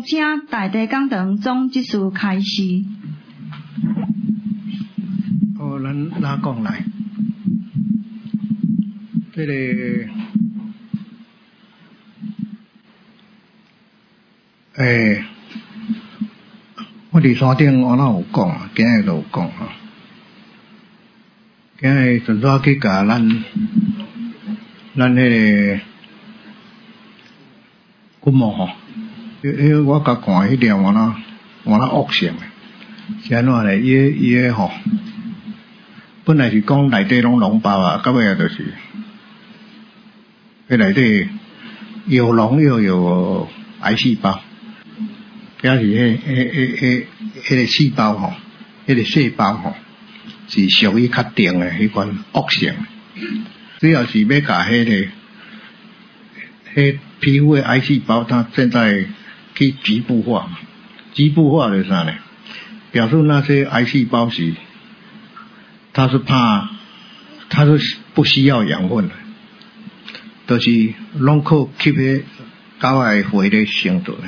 恭请大地讲堂总执事开示。 咱拉讲来，这个我伫山顶我哪有讲啊，今日都有讲啊。今日顺续去甲咱迄个古墓吼，我甲看迄条我那恶性诶，是安怎咧？伊个吼，本来是讲内底拢脓包啊，到尾就是迄内底有脓又有癌细胞，表示迄个细胞吼，迄个细胞吼是属于较重诶迄款恶性。只要是要甲迄皮肤的癌细胞，它现在去局部化，局部化是啥呢？表示那些癌细胞是，它是不需要养分的，都是拢靠吸迄狗仔血咧生存的。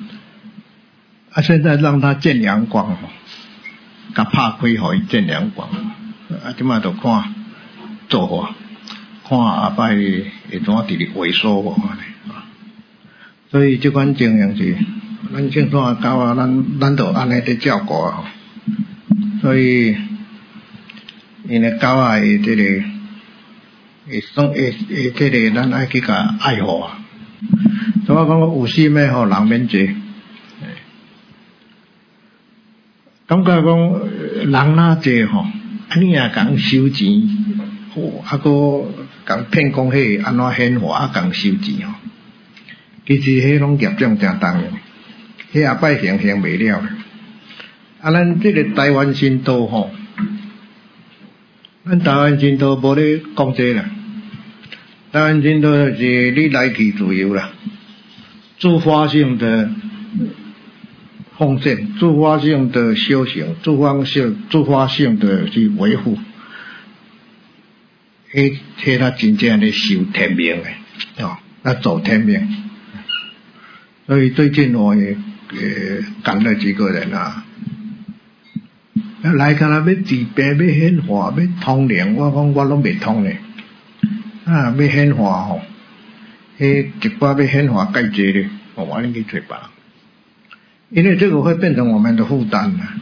现在让它见阳光吼，甲拍开互伊见阳光，即马就看做法。看后摆会怎直直萎缩无安尼，所以这款情形是咱正山狗啊，咱就安尼伫照顾啊，所以因个狗啊会这个会这个咱爱去甲爱护啊，所以我讲有心的吼人免济，感觉讲人哪济吼，安尼也讲收钱。啊，搁讲骗讲迄安怎显化啊，讲收钱吼。其实迄拢业障真重的，迄后摆行袂了。啊，咱这个台湾新道吼，咱台湾新道无咧讲这啦。台湾新道就是你来去自由啦，自发性的奉献、自发性的修行、自发性的去维护。迄他真正咧修天命诶，那走天命。所以最近我也赶了几个人啊，来看他要治病、要显化、要通灵，我讲我拢袂通咧。要显化吼，迄一寡要显化介济咧，我恁去找别人，因为这个会变成我们的负担啊。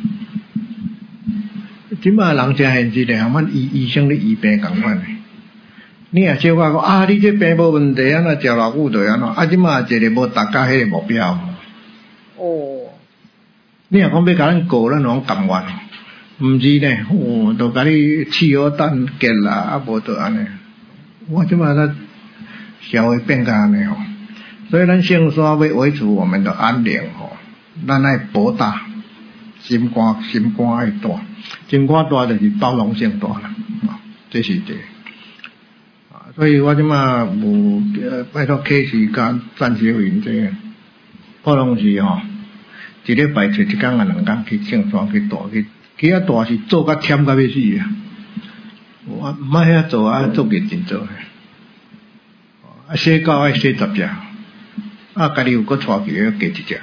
即摆人真现实咧，阮医生咧医病共款咧。你也小可讲啊，你这病无问题，安怎食偌久就安怎？啊，即摆一个无达到迄个目标。哦，你若讲要甲咱告，咱拢甘愿，毋是呢？就甲你汽油弹结啦，啊无就安尼。我即摆咱社会变甲安尼吼，所以咱圣山要维持我们的安宁吼，咱爱博大，心肝爱大，心肝大就是包容性大啦，这是这。所以我即马有拜托客时甲赞小云这个，可能是吼，一礼拜找一天啊两天去圣山去大去遐大是做甲忝甲要死啊！我毋爱遐做啊，做袂真做。啊，洗狗爱洗10只，啊，家己有搁带去要加一只。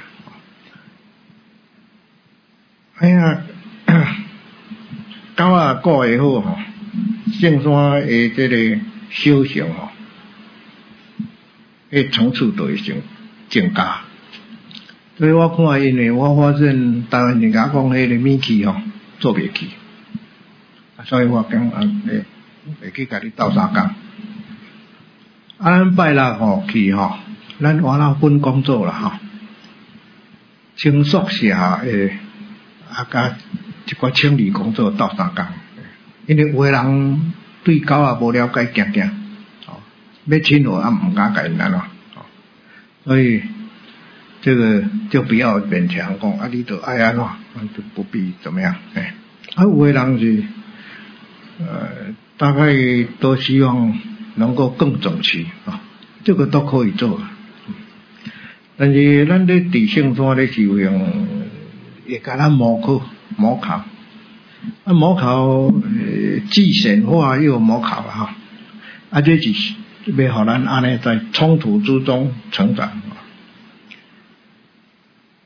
哎呀，狗啊顾会好吼，圣山的这个。修行吼，迄层次就会增加。所以我看，因为我发现台湾人家讲迄个米气吼做袂起，所以我讲会去甲你斗相共。咱拜六吼去吼，咱完了分工作啦吼，清宿舍甲一寡清理工作斗相共，因为有个人。对狗也无了解，惊，要亲我也唔敢甲因安怎，所以这个就不要勉强讲啊，你就爱安怎，就不必怎么样，有的人是大概都希望能够更整齐啊，这个都可以做，但是咱咧伫圣山咧修行，会甲咱模考。啊，模考既显化又模考哈，啊，这是要互咱安尼在冲突之中成长。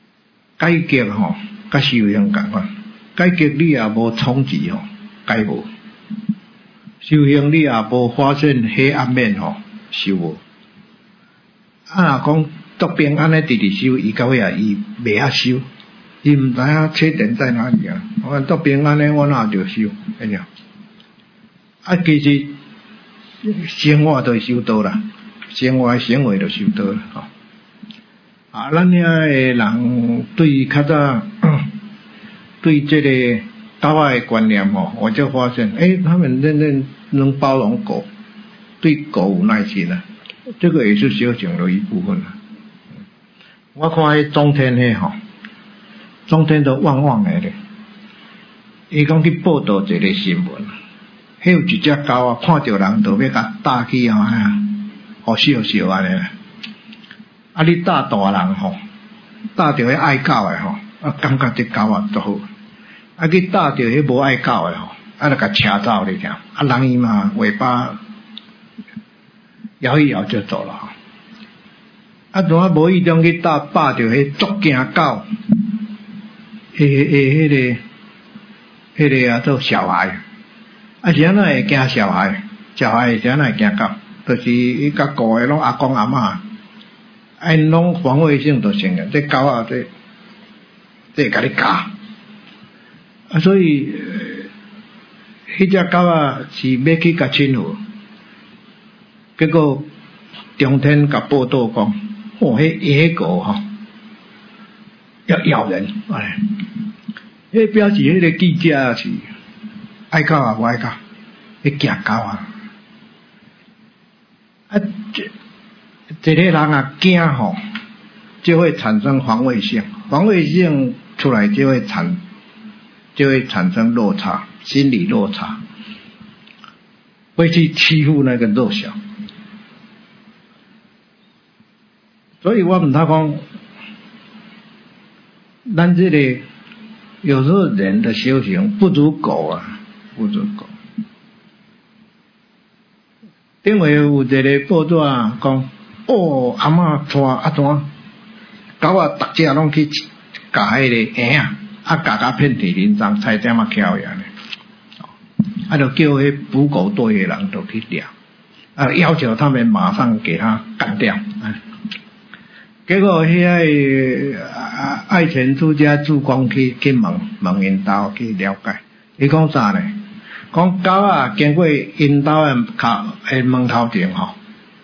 改革吼，甲修行共款。改革你也无统治吼，改无；修行你也无发现黑暗面吼，修无。若讲督兵安尼直直修，伊到尾啊，伊袂晓修，伊毋知影缺点在哪里啊。我督兵安尼，我哪着修？哎呀，其实生活都修到啦，生活行为就修到啦，吼。咱遐诶人对较早对这个狗仔的观念吼，我就发现，他们能包容狗，对狗有耐心啊，这个也是修行的一部分啊。我看迄中天迄吼，中天都旺旺的咧。伊讲去报道一个新闻，迄有一只狗啊，看到人就要甲打去吼，互笑笑安尼。你打大人吼，打着迄爱狗的吼，感觉这狗啊都好。去打着迄无爱狗的吼，就甲车走你听。人伊嘛尾巴摇一摇就走了吼。如果无意中去打着迄足惊狗，迄个做小孩，是安怎会惊小孩？小孩是安怎会惊狗？就是伊甲顾的拢阿公阿嬷。因拢防卫性都成个，这狗啊，这甲你咬，所以迄只狗啊是要去甲亲和，结果中天甲报道讲，迄野狗吼要咬人，迄表示迄个记者是爱狗啊无爱狗，迄惊狗啊，这个人啊惊吼，就会产生防卫性，防卫性出来就会产生落差，心理落差，会去欺负那个弱小。所以我们他讲，咱这个有时候人的修行不如狗啊，不如狗。顶回有一个报道啊，讲。阿嬷带怎狗啊，逐只拢去咬迄个婴仔，咬到遍体鳞伤，差点翘去安尼。就叫迄捕狗队的人都去抓，要求他们马上给他干掉。结果迄个爱犬之家主管去问因兜去了解，伊讲啥呢？讲狗啊，经过因兜的门头前吼。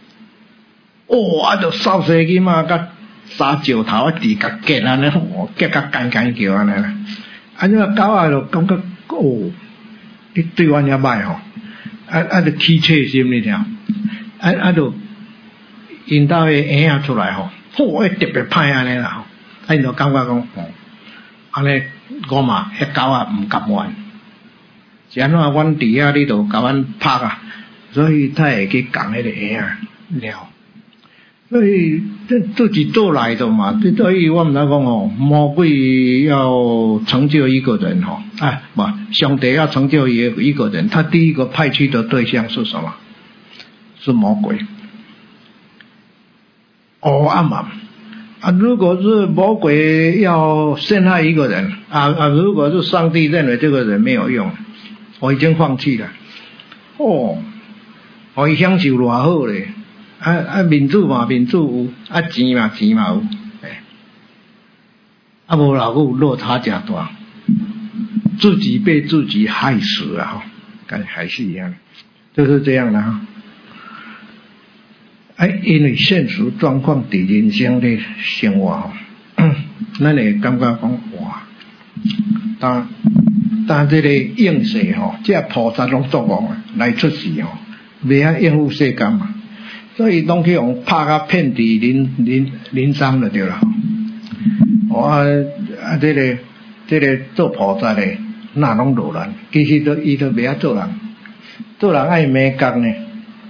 就扫西去嘛，甲三石头直甲结安尼，结甲干叫安尼啦。这狗啊就感觉你对阮遐歹吼，就起切心你听，就因兜的婴仔出来吼，特别歹安尼啦吼，因就感觉讲安尼我嘛迄狗啊毋甘愿，是安怎阮伫遐你就甲阮拍啊，所以他会去讲迄个婴仔了。所以这自己做来的嘛，所以我们来讲魔鬼要成就一个人上帝要成就一个人，他第一个派去的对象是什么？是魔鬼。如果是魔鬼要陷害一个人如果是上帝认为这个人没有用，我已经放弃了。我享受偌好咧。民主嘛，民主有，钱嘛有，无老有落差真大，自己被自己害死啊！还是一样，就是这样的哈。因为现实状况伫人生的生活咱会感觉讲哇，但这个应世这菩萨拢作恶来出世袂晓应付世间嘛。所以拢去用拍甲遍体鳞伤就对了。这个做菩萨的哪拢落难，其实伊都袂晓做人，做人爱美感呢。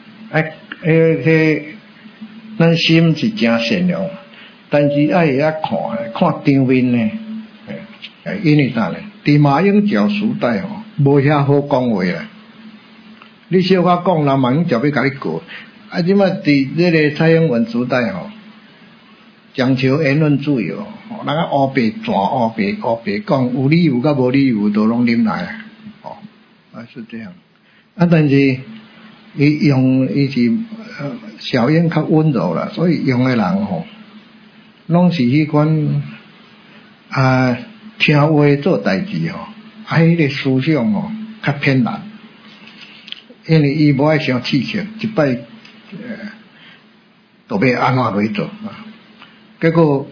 咱心是真善良，但是爱会看场面呢。因为啥呢？伫马英九时代无遐好讲话啦。你小可讲，人马英九要甲你过。即摆伫这个蔡英文时代讲求言论自由，那个乌白全乌白讲，有理由甲无理由都拢啉来，是这样。但是伊是小英较温柔啦，所以用的人拢是迄款听话做代志迄个思想较偏蓝，因为伊无爱伤刺激，一摆都要安怎来做结果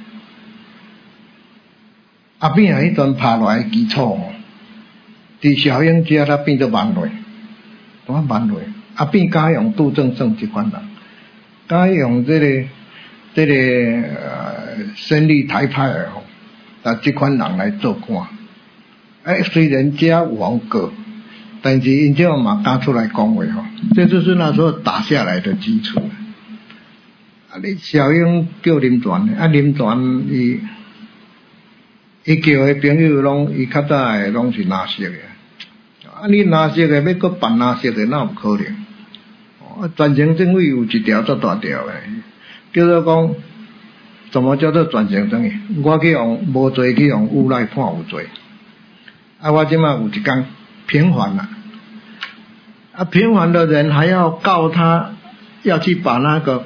阿扁迄阵拍落来基础伫小英遮他变做万类，阿扁敢用杜正胜这款人，敢用这个胜利台派这款人来做官。虽然遮有人告，但是因这嘛敢出来讲话这就是那时候打下来的基础。你小英叫林全，林全伊叫的朋友拢伊较早的拢是蓝色的，你蓝色的要搁办蓝色的，哪有可能？转型正义有一条足大条的，叫做讲什么叫做转型正义？我去用无罪去用诬赖判有罪，我即马有一天平反了，平反的人还要告他，要去把那个。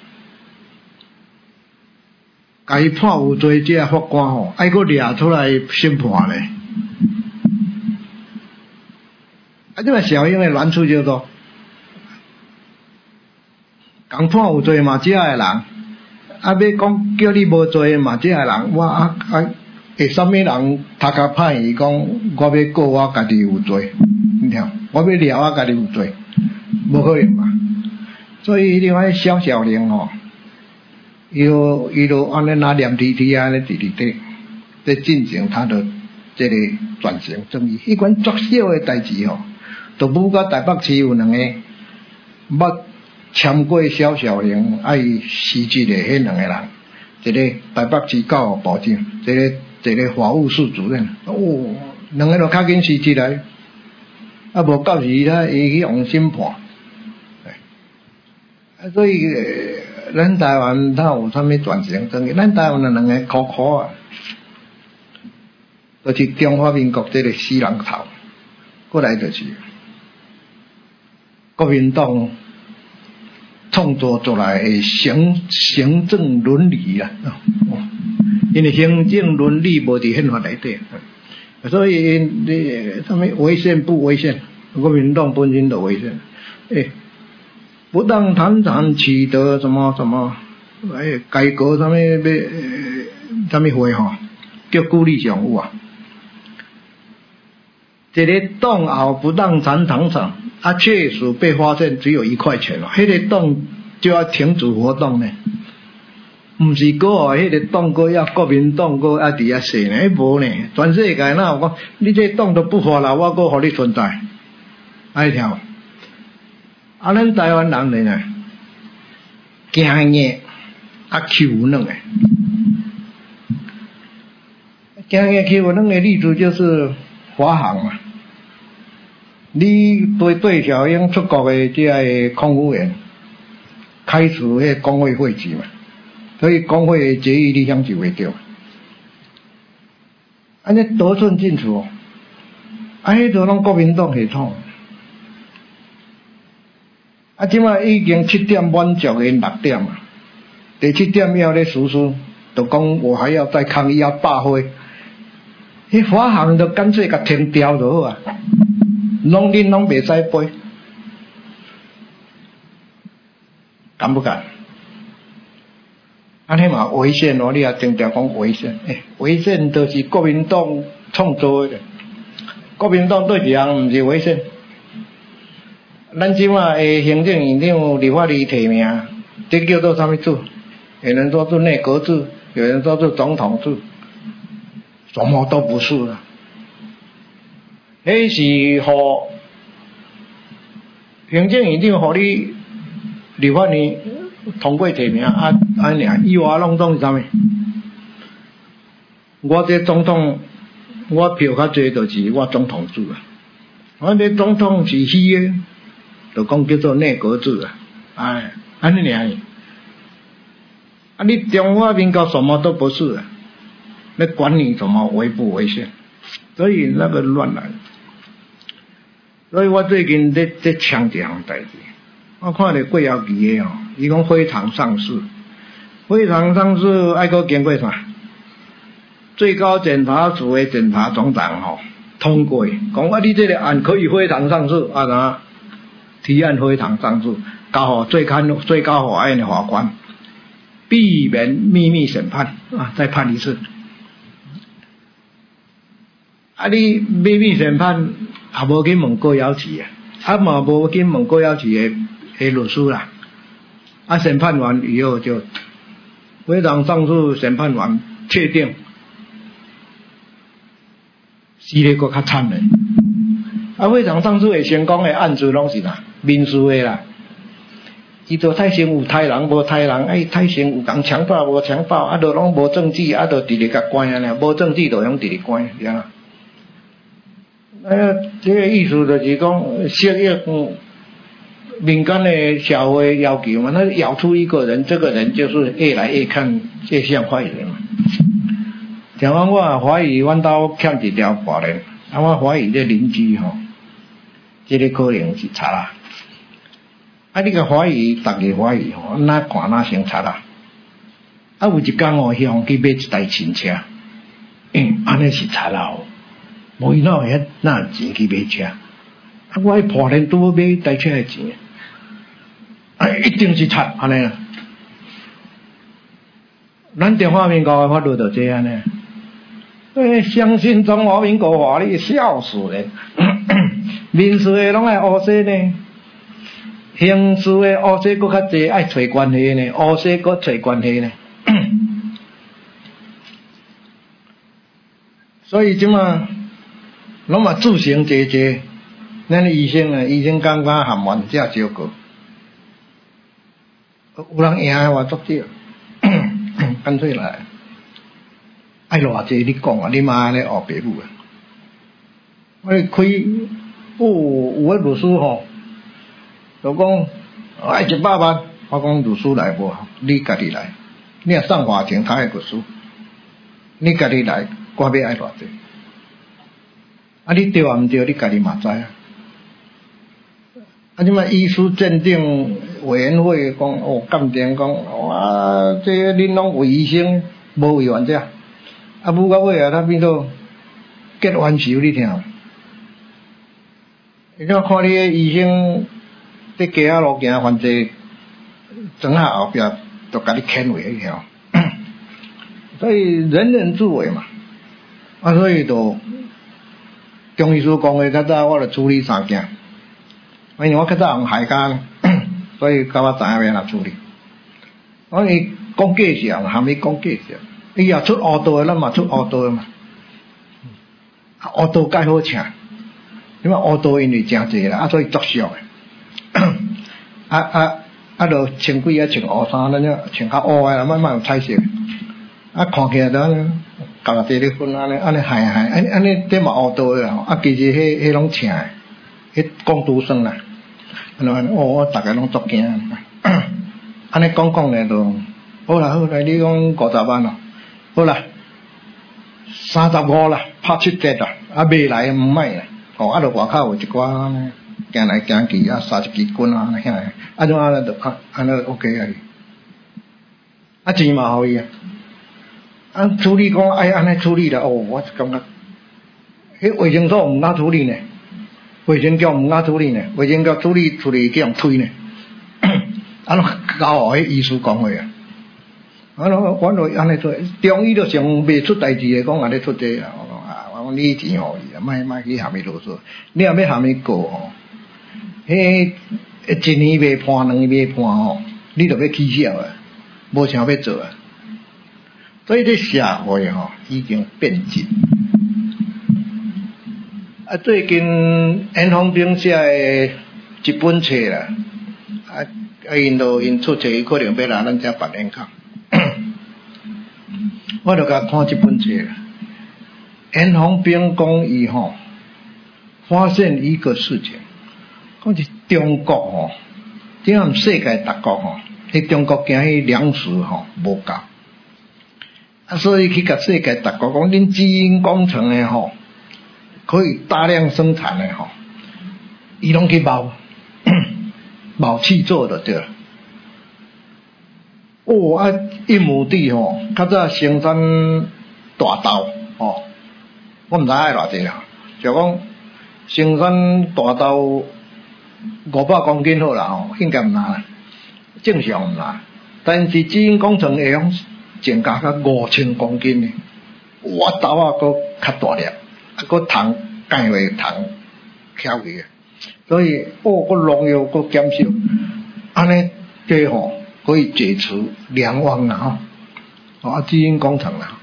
甲伊判有罪，这法官爱搁掠出来审判咧。这个小英的难处就多，讲判有罪嘛，这个人，要讲叫你无罪嘛，这个人，我会什么人头壳歹伊讲，我要告我家己有罪，你听，我要掠我家己有罪，无可能嘛。所以另外小玲伊就安尼拿念滴滴安尼滴滴滴，在进行他的这个转型正义。迄款作小的代志都武甲台北市有两个，捌签过小玲爱辞职的迄两个人，一个台北市教育部长，一个法务室主任。两个都较紧辞职来，无到时伊去用审判。所以咱台湾它有啥物转型正义？咱台湾的两个苦苦就是中华民国这个死人头，过来就是国民党创作出来的行政伦理啦，因为行政伦理无伫宪法内底，所以你啥物违宪不违宪？国民党本身就违宪，不当谈谈取得什么什么，改革什么什么会叫鼓励上有这个党后不当谈谈场确实被发现只有1块钱了，迄个党就要停止活动呢，不是个迄个党个要国民党个要伫遐说呢，无呢，全世界哪有讲你这党都不发了，我个互你存在，爱听。咱台湾人呢，惊硬欺负软的，惊硬欺负软的例子就是华航嘛。你对小英出国的这个空服员开除迄工会会籍嘛，所以工会的决议你享受袂到，安尼得寸进尺迄都拢国民党系统。即摆已经7点满足的6点啊，第7点要咧实施，就讲我还要再抗议要罢会，迄华航就干脆甲停掉就好啊，恁拢袂使飞，敢不敢？安尼嘛违宪你也定调讲违宪，违宪就是国民党创造的，国民党对一项毋是违宪。咱即马的行政院长、立法院提名，这叫做啥物制？有人说是内阁制，有人说是总统制，什么都不是了。迄是互行政院长互你立法院通过提名安尔，以外拢总是啥物？我这总统，我票较济就是我总统制啊。我这总统是虚的。就讲叫做内阁制安尼尔。 啊，你中华民国什么都不是啊，那管你怎么违不违宪？所以那个乱来。所以我最近在强调一项代志，我看到过后期的伊讲非常上市，非常上市爱搁经过啥？最高检察署的检察总长通过，讲你这个案可以非常上市啊，提案非常上市，交予最高法院的法官，避免秘密审判啊，再判一次。啊，你秘密审判也无去问郭耀启嘛无去问郭耀启的律师啦。啊，审判完以后就非常上诉，审判完确定，死得搁较惨嘞。啊，非常上诉会成功的案子拢是啦，民事的啦。伊就太先有杀人无杀人，太先有人强暴无强暴，啊，就拢无证据，啊，就直直甲关安尼，无证据就用直直关，对啊。这个意思就是讲，适应民间的社会要求嘛。那咬出一个人，这个人就是越来越看越像坏人嘛。像我怀疑阮兜欠一条法律，啊，我怀疑这邻居这个可能是贼啦。啊，你个怀疑，大家怀疑哪看哪像贼啦。啊，有一天向去买一台新车，安尼是贼啦。无伊哪会哪钱去买车？啊，我迄破年拄买台车的钱，一定是贼安尼啦。咱中华民国的法律就这样呢。相信中华民国法律，笑死人！民事的拢爱乌西呢，刑事的乌西搁较济，爱找关系呢，乌西搁找关系呢。所以即嘛。拢嘛自行解决，咱医生感觉含冤才招过，有人赢的话足少，干脆来，爱偌济你讲啊，你妈安尼学爸母啊，我开有个律师就讲爱100万，我讲律师来无，你家己来，你若送法庭他会律师，你家己来，我要爱偌济。啊，你对啊毋对？你家己嘛知啊。啊，即摆医师鉴定委员会讲鉴定讲这恁拢为医生无为患者，啊，舞到尾他变做结冤仇，你听。你看你个医生在街仔路行犯罪，庄下后壁就甲你牵回去晓。所以人人自危嘛，啊，所以就。中医师讲的，较早我就处理3件，因为我较早用海家，所以甲我知影要安怎处理。我伊讲假象，含伊讲假象，伊也出乌道的，咱嘛出乌道的嘛。乌道介好请，因为乌道因为诚济啦，所以作俗的。就穿几穿乌衫，咱就穿较乌的啦，慢慢有彩色。看起来就共地咧分安尼害，安尼这嘛乌道的啦。其实迄拢请的，迄工读生啦。我大家拢足惊。安尼讲咧都好啦，你讲50万咯，好啦，35啦，拍7折啦，未来毋卖啦。就外口有一寡行来行去30几斤安尼，怎安尼就安尼 OK 啊？钱嘛互伊处理讲安尼处理啦，我感觉，迄卫生所毋敢处理呢，卫生局毋敢处理呢，卫生局处理去用推呢，交予迄医师讲话啊，我就安尼做，中医就上袂出代志的，讲安尼出这啊，我讲你钱互伊啊，莫去下面啰嗦，你若要下面告迄1年未判，2年未判你就要起笑啊，无啥要做啊。所以这社会已经变质。最近严宏斌写的一本册啦，因出册，伊可能要来咱遮办演讲。我就甲看这本册啦。严宏斌讲伊发现一个事情，讲是中国这样世界各国迄中国惊迄粮食无够，所以去甲世界逐国讲，恁基因工程的可以大量生产的伊拢去冒去做就对了。一亩地较早生产大豆我毋知爱偌济啦，就讲生产大豆500公斤好啦应该毋难，正常毋难。但是基因工程会用增加到5000公斤的，豆啊佫较大粒，佫糖钙会糖翘起，所以佫农药佫减少，安尼这可以解除粮荒啦基因工程啦。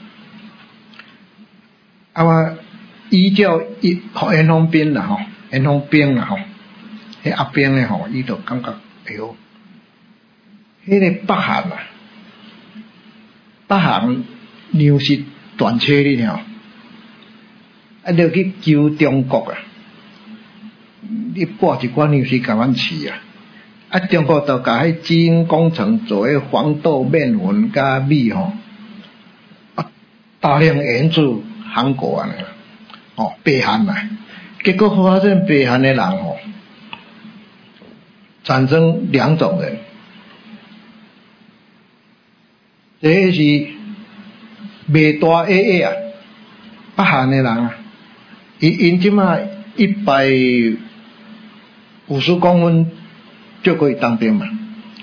依照严防兵啦严防兵啦迄阿兵咧伊就感觉哎哟，迄个北韩啊，北韩粮食断缺哩就去求中国啊，你拨一寡粮食甲阮饲啊，中国就甲迄基因工程做迄黄豆面粉甲米大量援助韩国安尼北韩啊，结果发现北韩的人产生2种人，第一是卖大 AA 啊，北韩的人啊，因即马150公分就可以当兵嘛，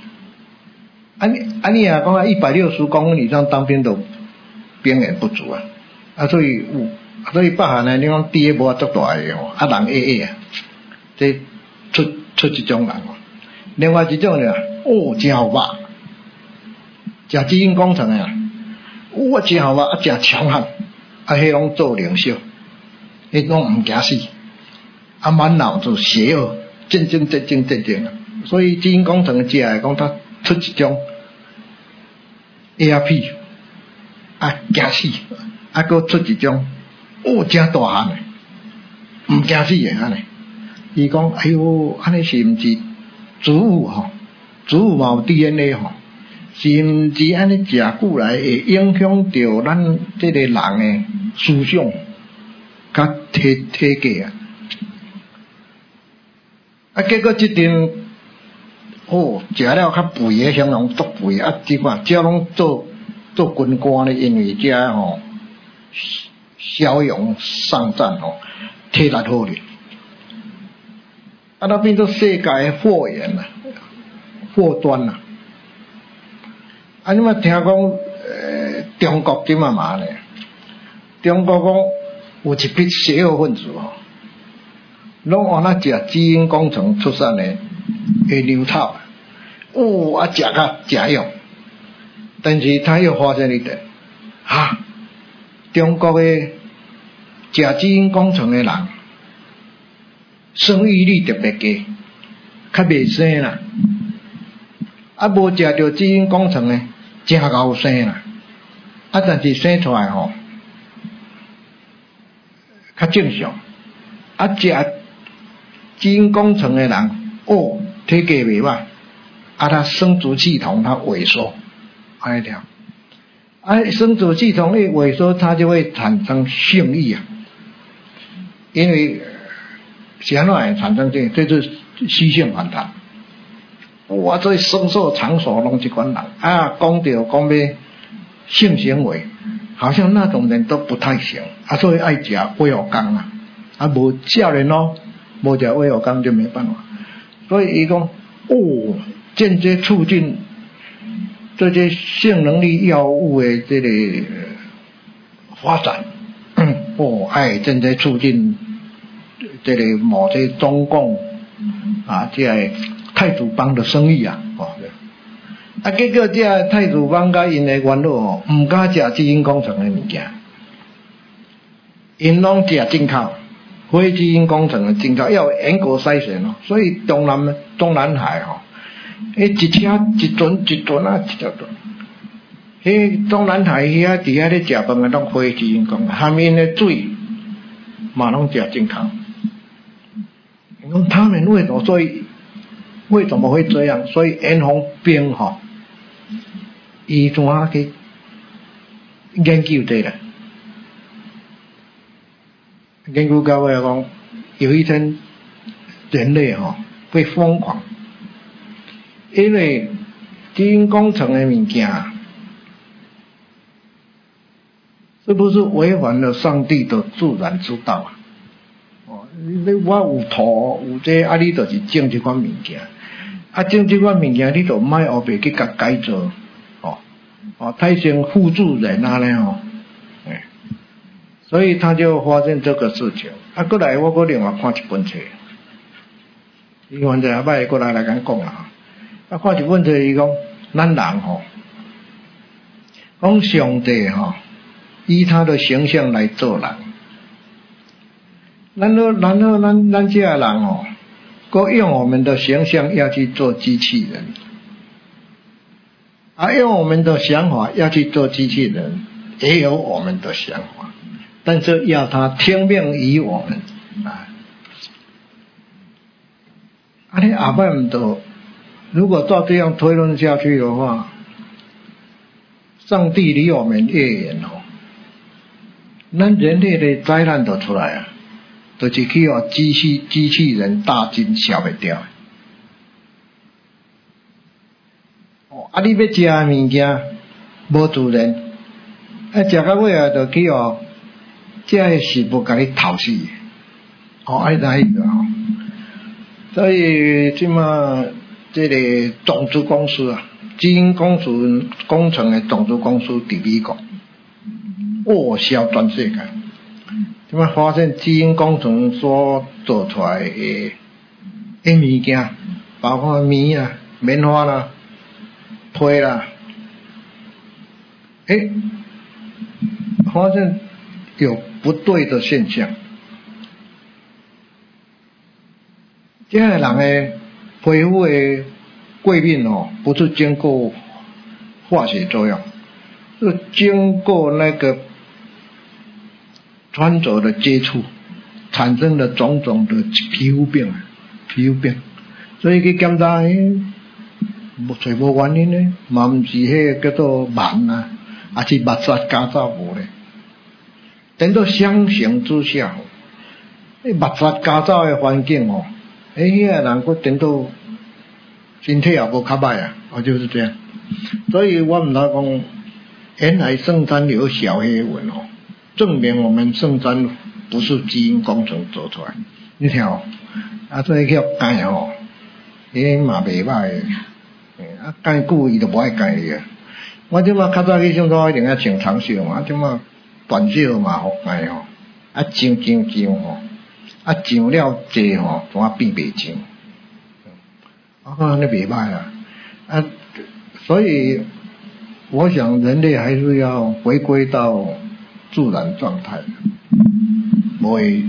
你啊讲160公分以上当兵都兵源不足所以北韩呢，你讲地无足大个人 AA 啊，这出这种人另外一种呢，真好肉，食基因工程的真好肉真强悍，迄拢做领袖，迄拢毋惊死，满脑子邪恶，正，所以基因工程食来讲，他出一种 ARP 惊死，佫出一种真大汉的，毋惊死的安尼。伊讲哎哟，安尼是毋是植物植物嘛有 DNA 是毋是安尼食久来会影响到咱这个人的思想甲体格结果这阵食了较肥的形容足肥即款只要拢做军官的，因为这骁勇上战体力好哩，那变做世界的祸源啦，祸端啦。你嘛听讲中国即嘛嘛呢？中国讲有一批邪恶分子拢往那食基因工程出产的牛草食甲真用，但是他又发现一点中国的食基因工程的人生育率特别低，较袂生啦，无食到基因工程的真够生啦，但是生出来较正常，食基因工程的人体格袂歹，他生殖系统它萎缩，安尼条生殖系统一萎缩，它就会产生性欲因为是安怎会产生这就是虚性反弹。所以声色场所拢这款人讲到要性行为，好像那种人都不太行所以爱食威尔刚无少年无食威尔刚就没办法。所以伊讲间接促进这些性能力药物的这个发展间接促进这个某些中共这个太祖帮的生意结果这太祖帮甲因的元老唔敢食基因工程的物件，因拢食进口，非基因工程的进口要严格筛选所以中南海一车一吨一条顿中南海遐伫遐咧食饭的拢非基因工程，含因的水嘛拢食进口。他们为什么会这样？所以严防兵伊怎啊去研究这个？研究到尾讲，有一天人类会疯狂，因为基因工程的物件，是不是违反了上帝的自然之道啊？我有土有这，你就是种这款物件，种这款物件，你就莫后边去甲改造，太成复制人啊呢所以他就发现这个事情。过来我搁另外看一本册，伊反正后摆过来甲讲啦。看一本册，伊讲咱人讲上帝以他的形象来做人。然后咱这人搁用我们的形象要去做机器人，用我们的想法要去做机器人，也有我们的想法，但是要他听命于我们你后摆唔到，如果照这样推论下去的话，上帝离我们越远咱人类的灾难就出来就是去机器人大军消不掉你要吃的物件无自然，吃到尾就去吃的食物甲你讨死哪一个所以即马这个种子公司基因工程的种子公司伫美国销全世界。即马发现基因工程所做出来的物件，包括棉啊、棉花啦、皮啦，发现有不对的现象。这样人的皮肤的过敏不是经过化学作用，是经过那个穿着的接触产生了种种的皮肤病，所以去检查找无原因呢，嘛毋是迄个叫做螨还是密杀加造无咧。等到相形之下，密杀加造的环境迄个人佫等到身体也无较歹就是这样。所以我们来讲，原来圣餐有小黑纹证明我们圣餐不是基因工程做出来。你听所以叫改伊嘛袂歹改久伊就无爱改去我即马较早去上课一定要穿长袖嘛，即马短袖嘛好改上上了济怎啊变袂上安尼袂歹所以我想人类还是要回归到自然状态，不会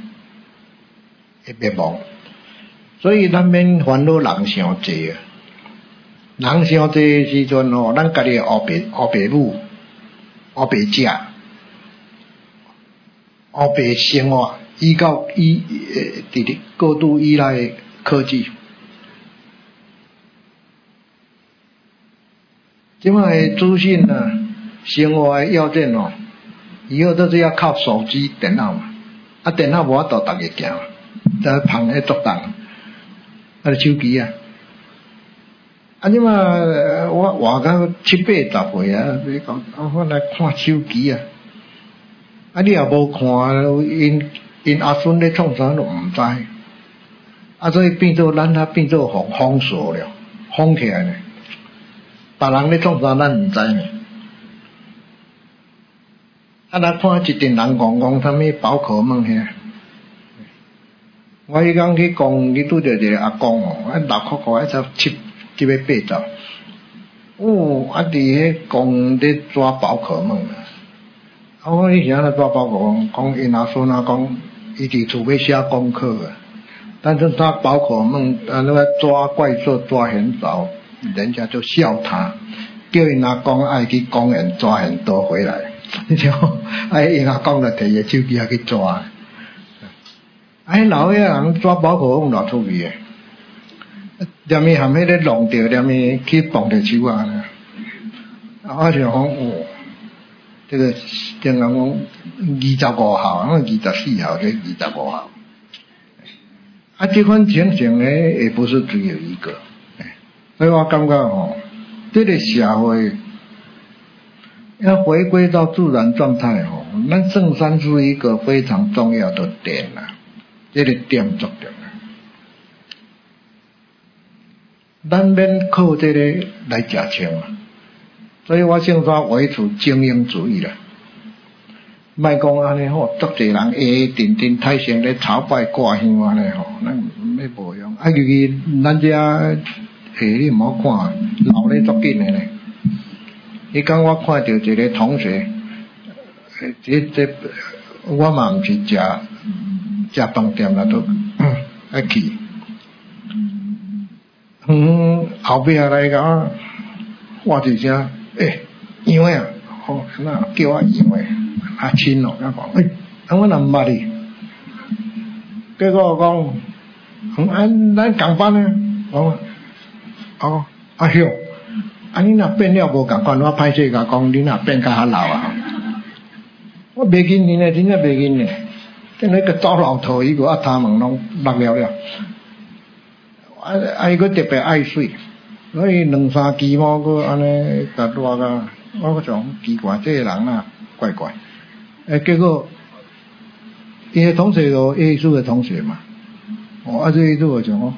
灭亡。所以咱免烦恼人伤济人伤济的时阵咱家己的后爸母、后爸食、后爸生活过度依赖科技。现在的资讯生活的要件以后都是要靠手机、电脑嘛，电脑无法度逐个行，在旁咧作动，就手机即马我活到7、80岁你讲我来看手机你也无看因阿孙咧创啥都毋知所以变做咱变做封锁了，封起来呢。别人咧创啥咱毋知呢咱看一群人讲啥物宝可梦我迄天去讲，去拄着一个阿公6块才7要80伫迄讲咧抓宝可梦我以前咧抓宝可梦，讲因阿孙讲伊伫厝要写功课但是他宝可梦那个抓怪兽抓很少，人家就笑他，叫因阿公爱去公园抓很多回来，你知道因阿公就摕伊手机去抓老岁人抓宝可梦偌趣味连伊含迄个弄着，连伊去碰着手我想讲哦，这个电讲25号，那24号，这25号。这款情形呢，也不是只有一个，所以我感觉哦，这个社会要回归到自然状态哦，那圣山是一个非常重要的点啦，这个点作用啦，咱免靠这个来吃穿啊，所以我现在维持精英主义啦。莫讲安尼吼，足侪人定定太成咧朝拜挂香安尼吼，咱要无用。尤其咱遮你毋好看，老咧足紧诶咧。迄天我看到一个同学，这我嘛毋是食饭店啦，都爱去。后壁来甲我一声，杨诶啊，好，那叫我杨诶。亲哦，我讲，我哪毋捌你？结果我讲，咱共班呢？哦，兄，你若变了无共款，我歹势甲讲，你若变甲较老啊？我袂紧你呢，真正袂紧呢。跟那个糟老头伊个他们拢落了。伊个特别爱水，所以2-3期末个安尼甲热个，我个种奇怪，这个人啊，怪怪。结果，伊个同学就艺术的同学嘛，这艺术就讲，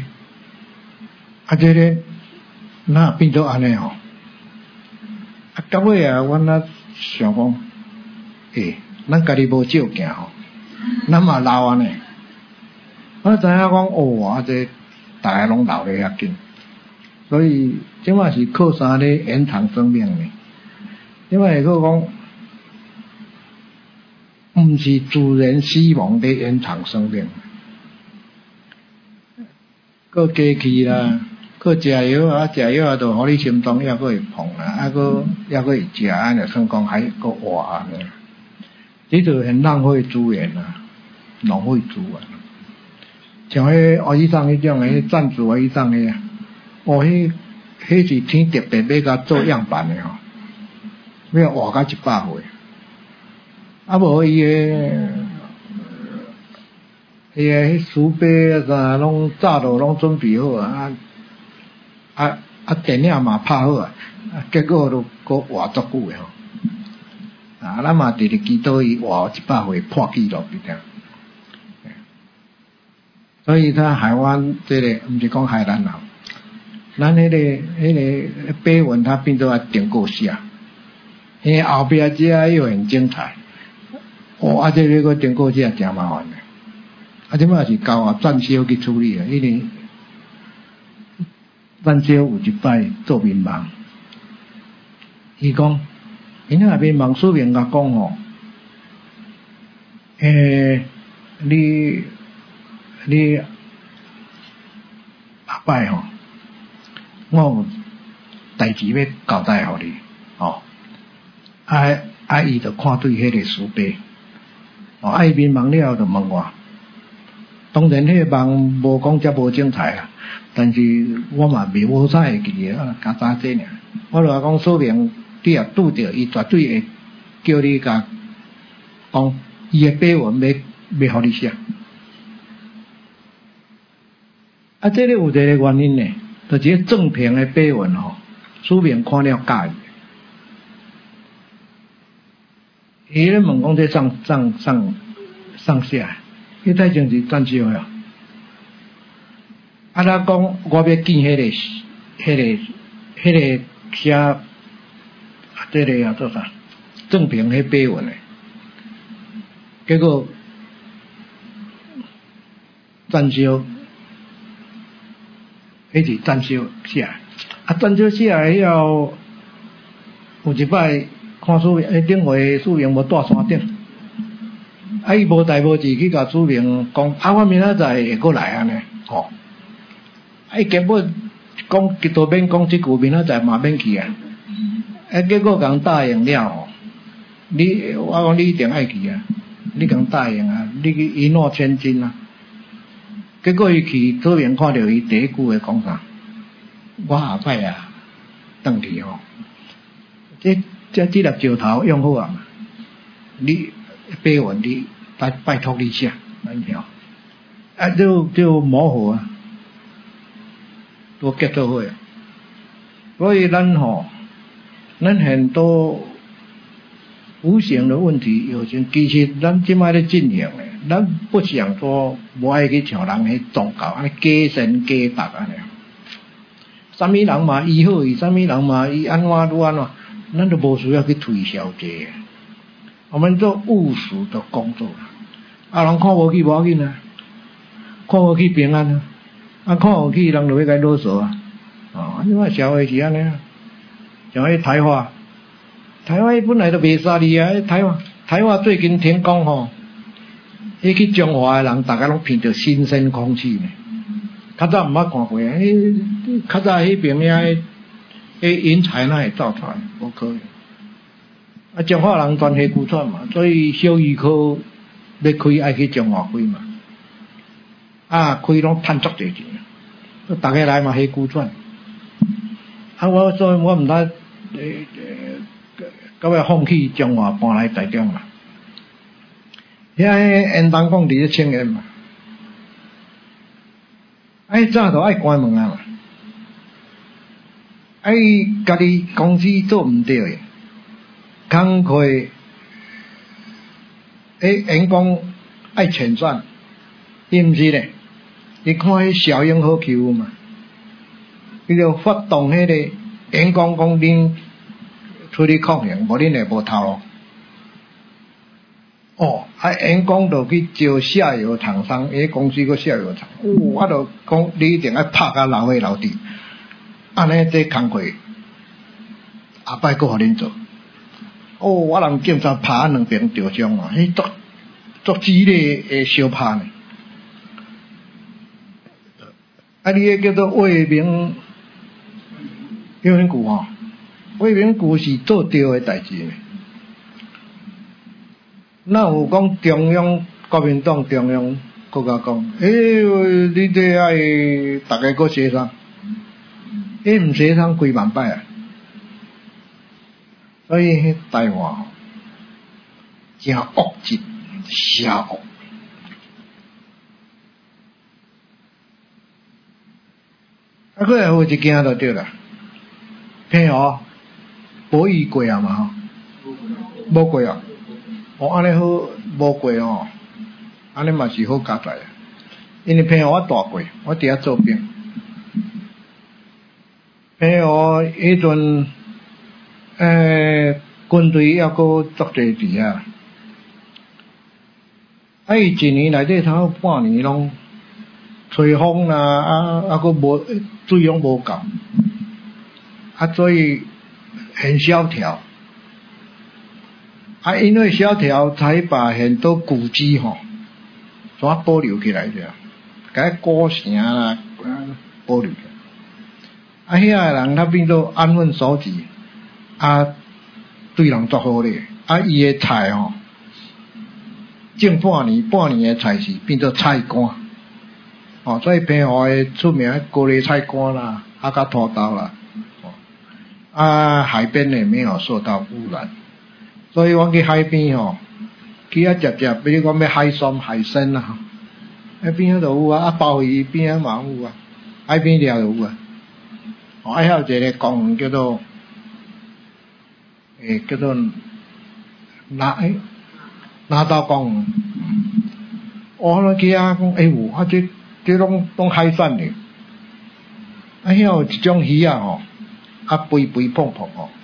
这个那变做安尼吼，到尾啊，我那想讲，咱家己无照镜吼，咱嘛老安尼，我知影讲，这大家拢老得遐紧，所以即嘛是靠啥咧延长生命呢？即嘛会靠讲。毋是自然死亡的延长生命，搁加去啦，搁食药食药就互你心脏还佫会碰啦，佫会食，安就算讲还佫活安尼，这就很浪费资源啦，浪费资源。像迄医生迄种赞助医生迄迄是天特别要甲做样板的吼，要活到100岁。无伊个书碑啥拢早就拢准备好电影嘛拍好结果都佫活足久诶吼。咱嘛直直祈祷伊活100岁破纪录一定。所以他海湾这个毋是讲海南佬，咱迄个碑文它变做定故事啊，因为后壁这又很精彩。这个定故事也真麻烦的，这嘛是交赞修去处理的，因为赞修有一摆做民望，伊讲，因那民望书面甲讲吼，你下摆吼，我有代志要交代互你，伊就看对迄个书碑。伊面望了就问我，当然迄个梦无讲遮无精彩啊，但是我嘛无啥会记啊，加早这尔。我就讲说明，你若拄着伊，绝对会叫你甲讲伊个碑文要互你写。这个有一个原因呢，就是正平的碑文吼，书面看了介意。伊咧问讲这上下，迄太像是赞修呀。咱讲我要见迄个写这个做啥？正平迄碑文诶，结果赞修，迄是赞修写，赞修写了有一摆。看书名，顶回书名无带山顶，伊无代无志去甲书名讲，我明仔载会过来安尼，伊根本讲都免讲即句，明仔载嘛免去啊，结果共答应了，我讲你一定爱去啊，你共答应啊，你一诺千金啊，结果伊去书名看到伊第一句话讲啥，我下摆啊，转去这粒石头用好啊，你白云你拜托你写，安晓，啊就磨合啊，都结做伙啊。所以咱很多无形的问题，有时其实咱即摆咧进行咧，咱不想说无爱去像人迄宗教安尼假神假达安尼。啥物人嘛医好伊，啥物人嘛伊安怎愈安怎，咱都无需要去推销这个。我们做务实的工作，啊，人看无起无要紧啊，看无起平安啊，啊，看有起人就要甲啰嗦啊，啊，即摆社会是安尼啊，像迄台华本来就袂杀你啊，台华最近听讲吼，迄去中华的人，大家拢闻到新鲜空气呢。较早毋捌看过啊，较早迄边遐云彩那会走出来，无可能。啊，中华人全黑古串嘛，所以小医科要开爱去中华开嘛，啊，开拢赚足侪钱，大家来嘛黑古串。啊，所以我毋知到尾放弃中华搬来台中嘛。遐缘东讲伫咧青年嘛，早就爱关门啊嘛，家己公司做毋对诶，工课员工爱遣散，伊毋是咧，你看迄小英好欺嘛，伊就发动迄个员工讲恁出去抗衡，无恁会无头路。哦，员工就去招下游厂商，公司个下游厂，我就讲你一定要拍甲老岁老弟，安尼这工课下摆搁互恁做。哦，我人警察拍两边着伤啊，迄足激烈诶相拍呢。你迄叫做为民有名句吼，为民句是做对诶代志呢。那有讲中央国民党中央国家讲，你这爱大家搁协商，毋协商几万摆啊！所以迄台话真恶极，邪恶。啊，佫有一件就对啦，譬如保育过啊嘛吼，无过啊。安尼好无过吼，安尼嘛是好加载啊。因为譬如我大过，我伫遐做兵，譬如迄阵军队还佫足侪伫遐，伊一年内底头半年拢吹风啦，佫无水拢无够，所以很萧条。因为萧条才把很多古迹吼，全保留起来着，甲古城啦保留起来。遐个人他变做安分守己，对人足好咧。伊个菜吼，种半年的菜是变做菜干，所以平湖的出名高丽菜干啦，甲土豆啦，海边的没有受到污染。所以我去海边吼，去遐食，比如讲要海鲜海参啦，边仔就有啊，鲍鱼边仔嘛有啊，海边了就有啊。遐有一个公园叫做拿刀公园。我去遐讲，有这拢海产的。遐有一种鱼啊吼，肥肥胖胖吼。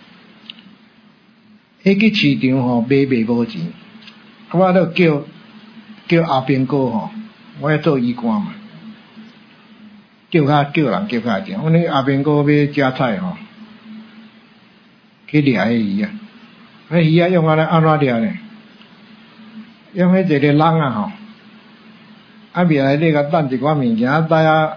去市场吼买无钱，我就叫阿兵哥吼，我要做医官嘛，叫人叫较钱。我阿兵哥要夹菜吼，去掠迄鱼啊，鱼用安怎掠呢？用迄一个笼啊吼，面内底甲等一寡物件，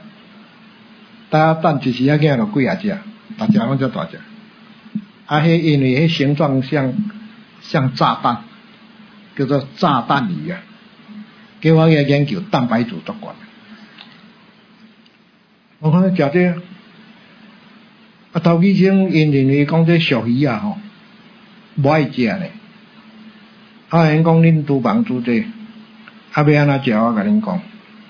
等一时仔囝就几啊只，大只拢遮大只。因为形状像炸弹，叫做炸弹鱼啊。叫我去研究蛋白质足悬。我看食这， 陶器生因认为讲这俗鱼啊吼，无爱食咧。因讲恁厨房煮这，要安怎食？我甲恁讲。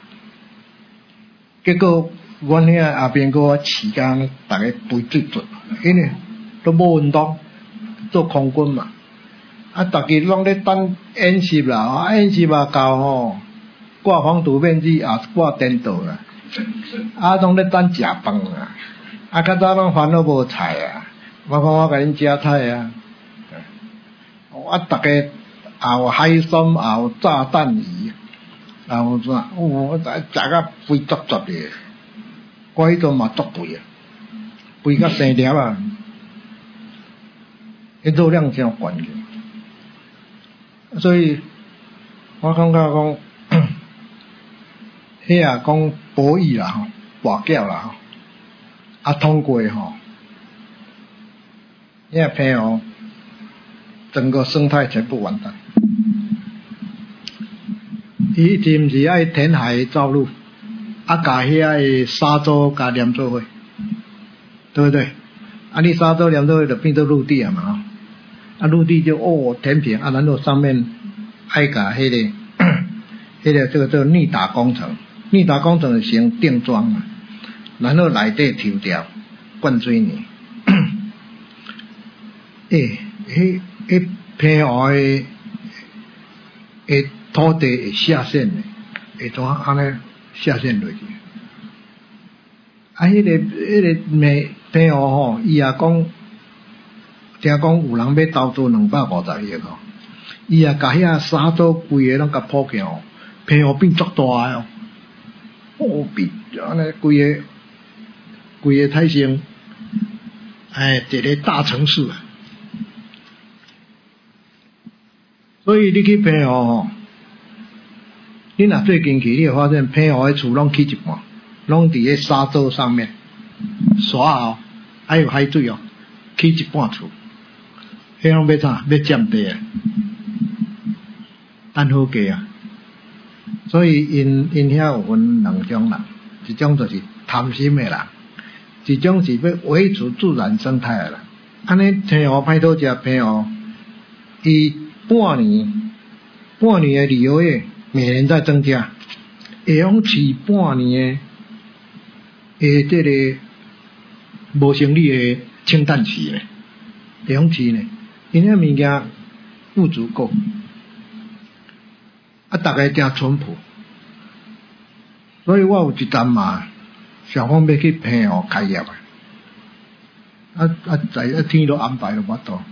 结果阮遐后边个饲甲大家肥嘟嘟，因为都无运动，做空军嘛。逐日拢咧等演习啦，演习嘛到吼，挂防毒面具也挂颠倒啦，拢咧等食饭啊。较早拢烦恼无菜啊，我讲我甲恁食菜啊。逐家也有海参，也有炸弹鱼，也有啥？我食甲肥足足的，我迄阵嘛足肥啊，肥甲生条啊，迄热量真悬去。所以我感觉讲，迄啊讲博弈啦吼，博缴啦吼，通过吼，遐偏哦，整个生态全部完蛋。伊是毋是爱填海造陆，甲遐个沙洲甲连做伙，对不对？你沙洲连做伙就变做陆地啊嘛。陆地就填平然后上面爱甲迄个这个逆打工程，逆打工程是先定桩嘛，然后内底抽掉灌水泥。迄平湖的土地会下陷的，会怎安尼下陷落去？迄个平湖吼，伊也讲。听讲有人要投资250亿哦，伊也甲遐沙洲规个拢甲铺起哦，平湖变足大个哦，变安尼规个太成，一个大城市啊。所以你去平湖吼，你若最近去，你会发现平湖的厝拢起一半，拢伫咧沙洲上面，沙后还有海水哦，起一半厝。迄拢要啥？要占地啊，等好价啊。所以因遐有分两种人，一种就是贪心的人，一种是要维持自然生态的人。安尼平湖歹讨食，平湖伊半年的旅游业每年在增加，会用饲半年的这个无生理的清淡期呢，会用饲呢。因遐物件不足够，大家真淳朴，所以我有一阵嘛，想讲要去平湖开业在天都安排了无多。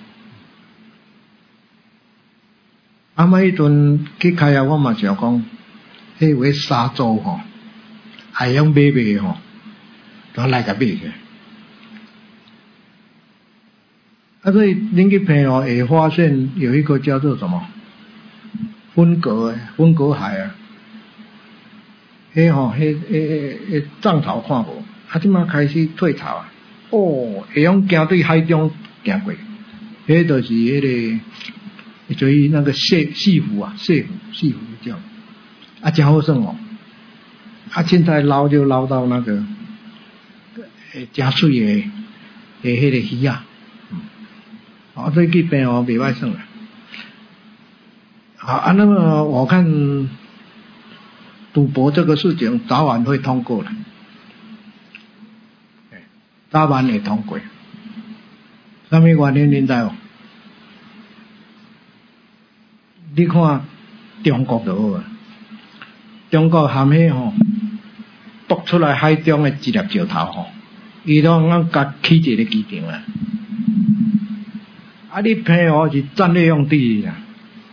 迄阵去开业，我嘛想讲，迄位沙洲吼，海洋买吼，都来甲买去。所以您去平湖会发现有一个叫做什么分隔海啊，迄涨潮看无，即马开始退潮啊，会用行对海中行过，迄就是迄个，所以那个细湖叫，真好耍哦，凊彩捞就捞到那个，真水的迄个鱼啊。所以去平湖袂歹耍啦。好那么我看赌博这个事情早晚会通过的，早晚会通过。什么原因恁知无？你看中国就好啊，中国含迄吼，夺出来海中的一粒石头吼，伊拢甲起一个机场啊。你平湖是战略用地啦，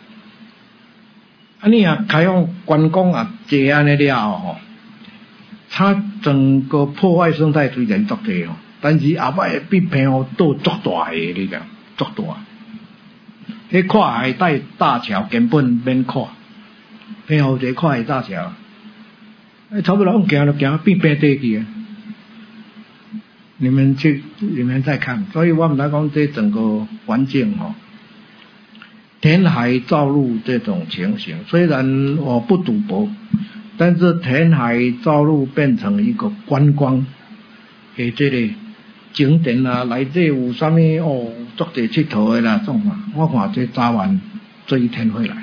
你若开放观光坐安尼了吼，它整个破坏生态虽然足济哦，但是后摆比平湖岛足大个，你讲足大。迄跨海大桥根本免看，平湖一个跨海大桥，差不多行就行变平地去啊。你们再看，所以我们来讲这整个环境填海造陆这种情形，虽然我不赌博，但是填海造陆变成一个观光的这类景点啊，内底有啥物哦，足侪佚佗的啦，种啊，我看这早晚这一天会来。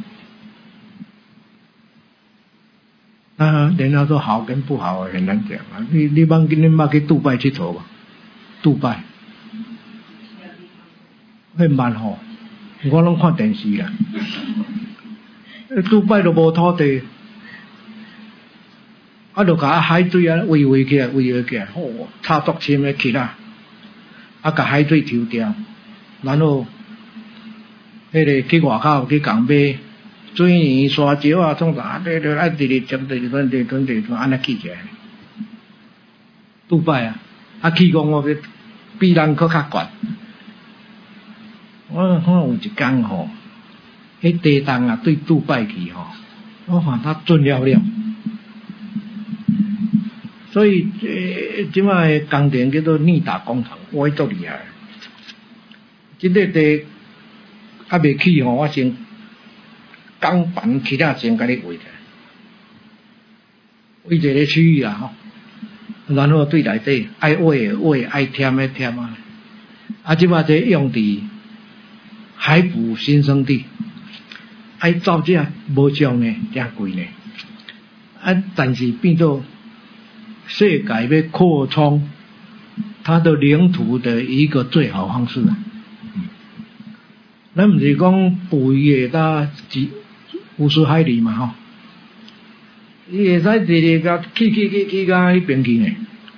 人家说好跟不好很难讲啊。你捌去杜拜佚佗无？杜拜，迄慢吼，我拢看电视啦。杜拜都无土地，就甲海水啊围起来，吼，插足深的起啦，甲海水抽掉，然后迄个去外口去共买水泥、沙石啊，创啥？直安尼起起来。杜拜啊，气功我比人搁较悬。我看有一天吼，迄地动啊对杜拜去吼，我看他准了了。所以即摆工程叫做逆打工程，我足厉害。即个地还未起吼，我先钢板起啦，先甲你围起来，围一个区域啦吼，然后对内底爱挖爱添啊，即摆这用伫海捕新生地，爱造价无上呢，真贵呢。但是变做世界要扩充它的领土的一个最好方式啊。咱毋是讲捕鱼的50海里嘛吼，伊会使直直甲起甲迄边去呢。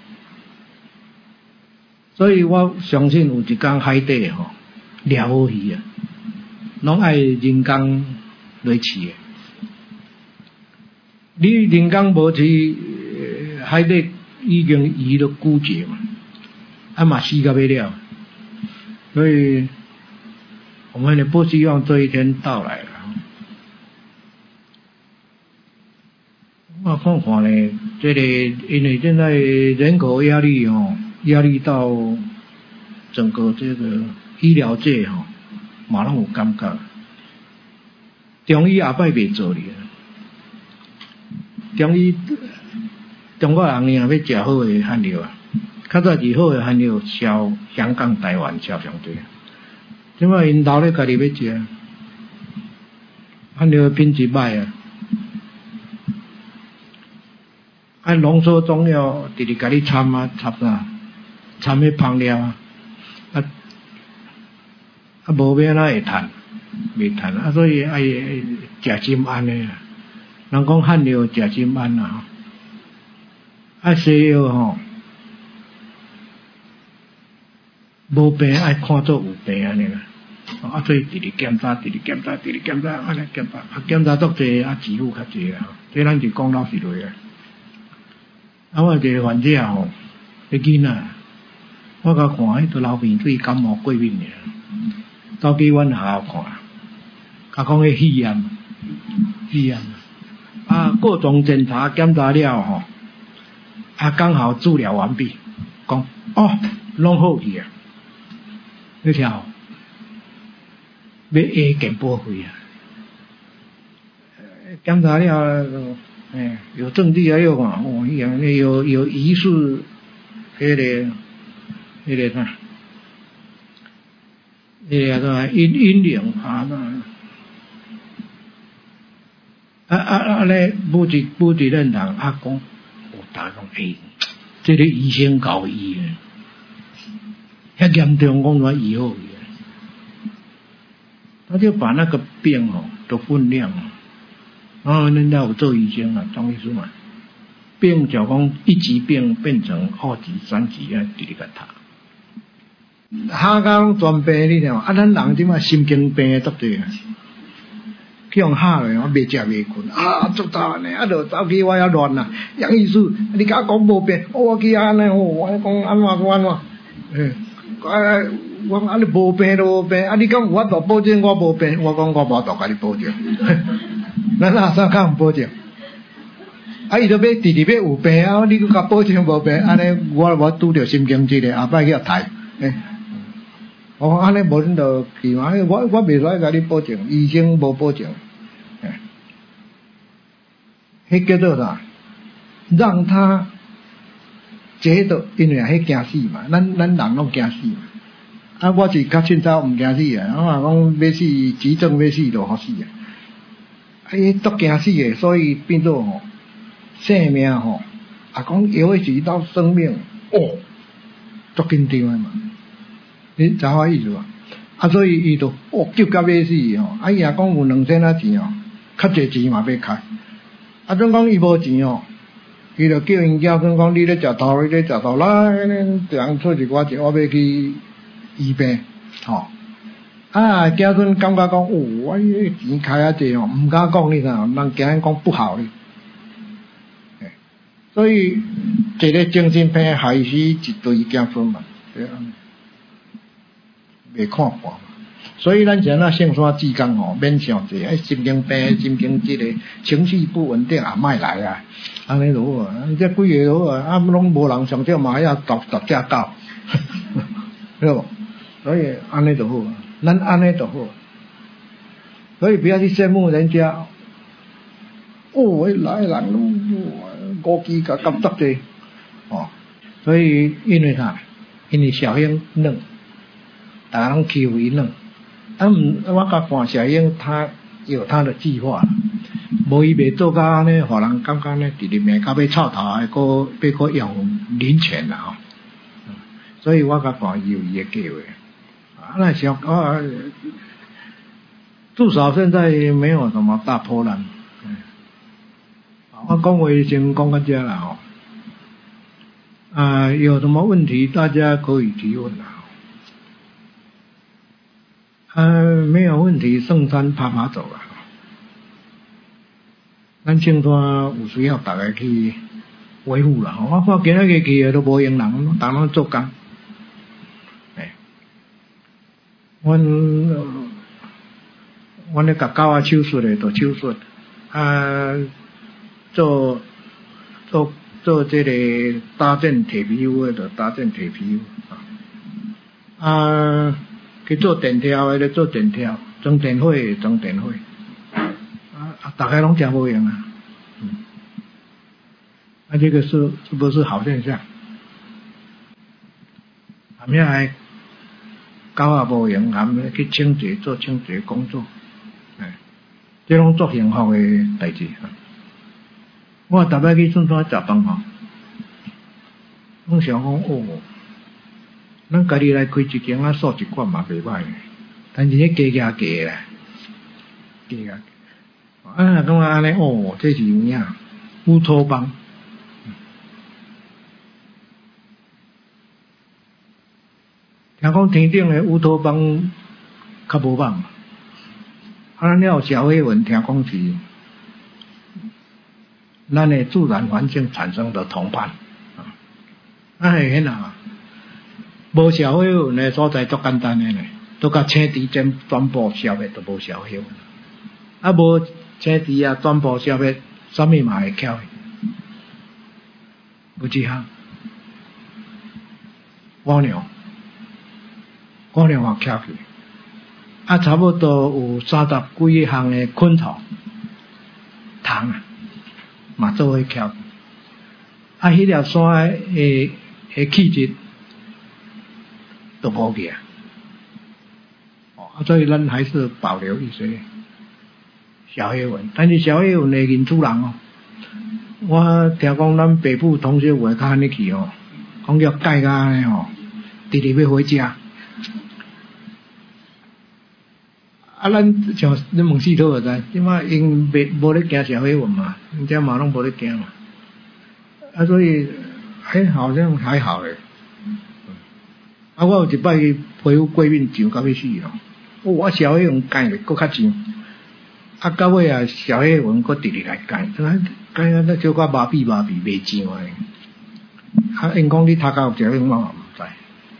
所以我相信有一天海底吼掠好鱼啊，拢爱人工来饲的。你人工无饲，海底已经鱼都枯竭嘛，嘛死到尾了。所以我们也不希望这一天到来了。我看看呢，这个因为现在人口压力压力到整个这个医疗界嘛拢有感觉。中医后摆袂做哩，中国人呢要食好的汉料啊，较早是好的汉料销香港、台湾销上多。即摆因老咧家己要食，汉料品质歹啊，浓缩中药直直甲你掺啥？掺迄香料无要安怎会趁？袂趁啊，所以爱食心安的啦。人讲汉料食心安啦，西药无病爱看做有病安尼啦。所以直直检查，安尼检查，检查足济支付较济啦。这咱就讲老实话啊。我一个患者迄囡仔，我甲看迄个流鼻水、感冒过敏尔，走去阮学校看，甲讲迄肺炎各种检查检查了刚好治疗完毕，讲拢好去啊，你听要下健保费啊，检查了。有证据啊，又看有疑似迄个啥，阴灵咧不一人讲有打讲这个医生搞医的，遐严重讲话医好去，他就把那个病的分量人家有做医生啊，张医师嘛，病就讲一级病变成2级、3级啊，直直甲读。下家拢全病你听咱人即马心经病足济啊，去用下咧，我袂食袂困足早呢，就走去我遐乱啦。杨医师，你甲我讲无病，我去安尼我讲安怎？我讲你无病都无病，你讲有法度保证我无病？我讲我无法度甲你保证。咱哪啥敢保证？伊就要直直要有病你佮保证无病，安尼我拄着心经这个，后摆去互抬。我讲安尼无恁就去嘛，我袂使甲你保证，医生无保证。迄叫做啥？让他这都因为迄惊死嘛，咱人拢惊死嘛。啊，我是较凊彩毋惊死啊，我嘛讲要死，急症要死就好死啊。伊都惊死诶，所以变做吼性命吼，啊讲尤其到生命足紧张诶嘛。你知我意思无？啊，所以伊就急到要死吼，啊伊也讲有2000仔钱哦，较济钱嘛要开。啊，总讲伊无钱哦，伊就叫因囝讲你咧食头，你咧食头，来，人出一寡钱，我要去医病，吼。啊，囝孙感觉讲，我钱开啊济哦，毋敢讲你啥，人惊讲不好哩。所以一个精神病害死一对囝孙嘛，对啊，袂看破嘛。所以咱像那圣山志工吼，免伤济，心情病、心情这个情绪不稳定也莫来啊，安尼就好啊。这几个就好啊，啊拢无人上少嘛，要10只狗，对无？所以安尼就好啊，咱安尼就好。所以不要去羡慕人家，来人5支甲10只，所以因为啥？因为小英嫩，大家拢欺负伊嫩。我甲看小英他有他的计划，无伊袂做到安尼，互人感觉呢，直直命到要臭头，要用零钱啦吼。所以我甲看伊有伊的计划。那想至少现在没有什么大波澜。我讲话先讲到这啦吼。有什么问题大家可以提问啦。没有问题，圣山爬走了。咱青山有需要大家去维护啦。我看今仔日去的都无用人，逐人做工。阮咧甲狗手术的，就手术。做这个搭建铁皮屋的，就搭建铁皮屋。去做电条的，咧做电条；装电火的，装电火。大家拢真无用啊。这个是不是好现象？后面还狗也无用，含去清洁做清洁工作，这拢做幸福的代志。我逐摆去顺山食饭吼，拢想讲咱家己来开一间啊，数一罐嘛袂歹，但是迄加啦，加。感觉安尼这是有影乌托邦。听讲天顶的乌托邦较无棒，咱了社会文，听讲是咱的自然环境产生的同伴。迄哪？无社会文的所在足简单的呢，都甲青猪全部消灭，都无社会文。无青猪啊，全部消灭，啥物嘛会翘？有几项？蜗牛也翘去，差不多有30几项的昆虫、虫嘛做伙翘。迄条山的气质都无去啊。所以咱还是保留一些小黑文，但是小黑文的认主人我听讲咱北部同学会较安尼去讲叫改甲安尼直直要回家。咱像你问四套就知，即马因无咧惊小黑文嘛，因遮嘛拢无咧惊嘛。所以好像还好咧。我有一摆去皮肤过敏上到要死我小黑文改咧，佫较上。到尾小黑文佫直直来改啊，那小可麻痹袂上因讲你读到小黑文我嘛毋知。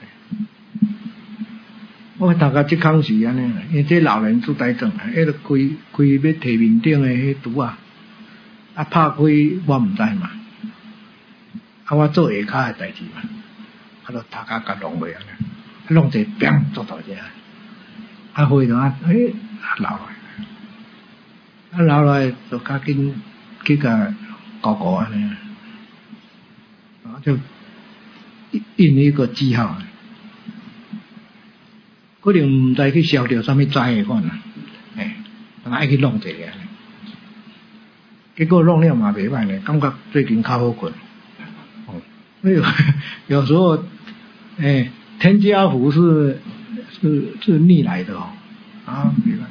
我读到即空是安尼，因为这老人痴呆症迄个开要摕面顶的迄毒拍开我毋知嘛。我做下骹的代志嘛，就头壳甲弄落安尼，弄者砰做到这，回头流来就较紧去甲搞安尼，就印一个记号，可能唔知去烧掉什么灾的款啊，但爱去弄一下，结果弄了嘛袂歹呢，感觉最近较好困。有时候，天加福是逆来的哦，啊，明白。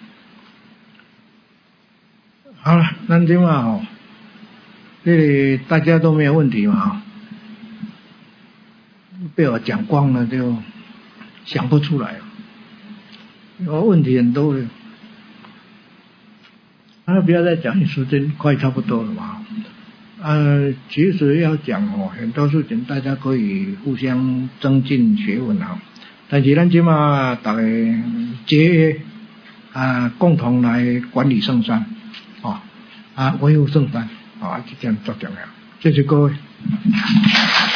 好了，咱今嘛吼，这里大家都没有问题嘛，被我讲光了就想不出来了，问题很多的。不要再讲，时间快差不多了嘛。其实要讲很多事情大家可以互相增进学问啊。但是咱即嘛大家节约共同来管理圣山，维护圣山，这点最重要。谢谢各位。